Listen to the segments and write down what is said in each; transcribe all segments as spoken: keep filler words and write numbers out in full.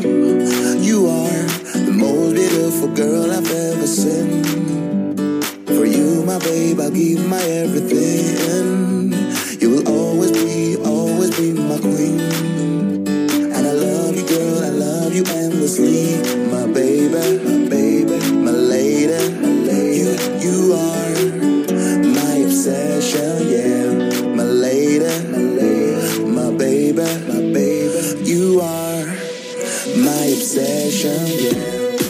You are the most beautiful girl I've ever seen. For you, my babe, I'll give my everything. You will always be, always be my queen. And I love you, girl, I love you endlessly. My baby, my baby, my lady. You, you are my obsession, yeah. My lady, my lady, my baby, my baby. You are my obsession, yeah.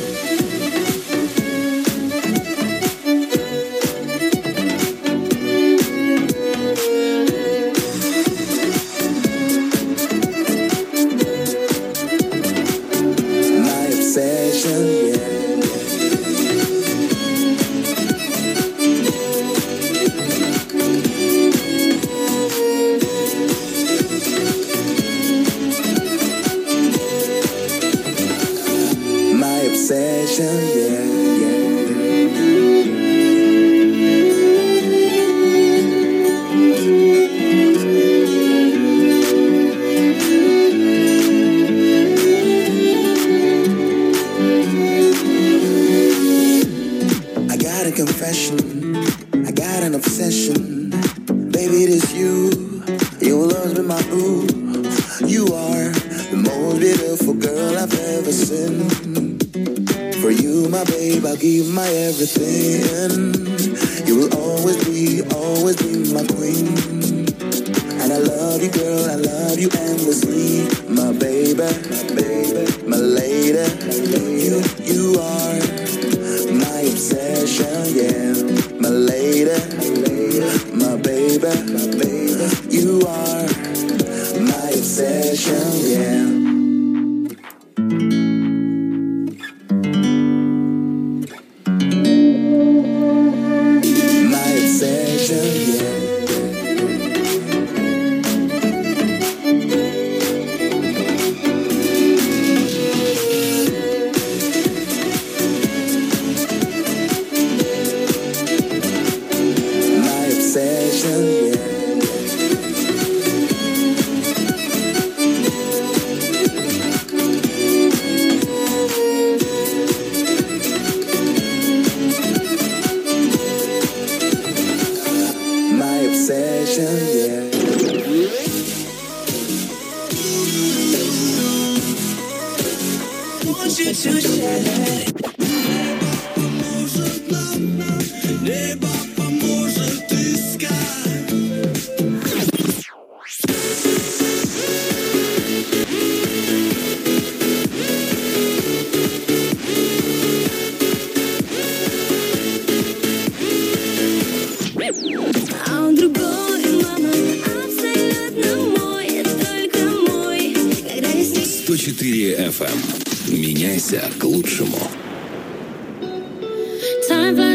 четыре эф эм. Меняйся к лучшему.